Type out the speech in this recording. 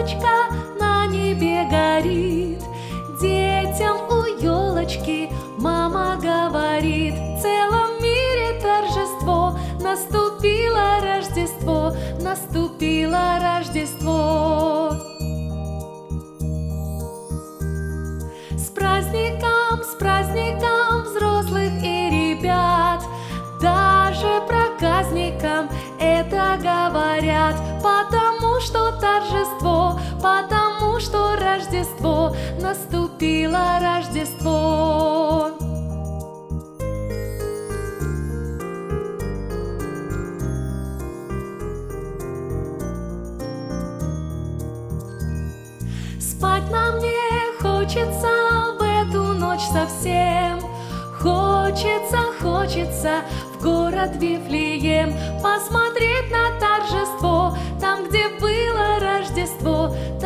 лампочка на небе горит. Детям у елочки мама говорит: в целом мире торжество, наступило Рождество, наступило Рождество. С праздником взрослых и ребят, даже проказникам это говорят, потому что торжество, потому что Рождество, наступило Рождество. Спать нам не хочется в эту ночь совсем. Хочется в город Вифлеем посмотреть на торжество, там, где было Рождество,